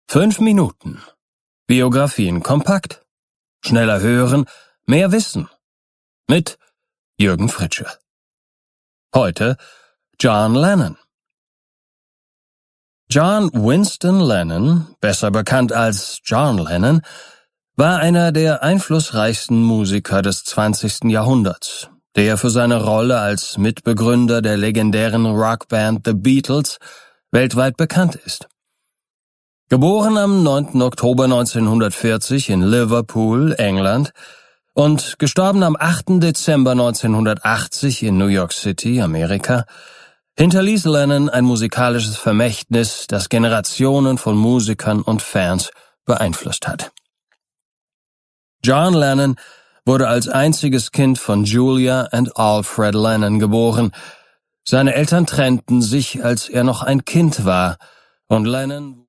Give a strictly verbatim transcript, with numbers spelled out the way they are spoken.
Fünf Minuten. Biografien kompakt. Schneller hören, mehr wissen. Mit Jürgen Fritsche. Heute John Lennon. John Winston Lennon, besser bekannt als John Lennon, war einer der einflussreichsten Musiker des zwanzigsten Jahrhunderts, der für seine Rolle als Mitbegründer der legendären Rockband The Beatles weltweit bekannt ist. Geboren am neunten Oktober neunzehnhundertvierzig in Liverpool, England, und gestorben am achten Dezember neunzehnhundertachtzig in New York City, Amerika, hinterließ Lennon ein musikalisches Vermächtnis, das Generationen von Musikern und Fans beeinflusst hat. John Lennon wurde als einziges Kind von Julia und Alfred Lennon geboren. Seine Eltern trennten sich, als er noch ein Kind war, und Lennon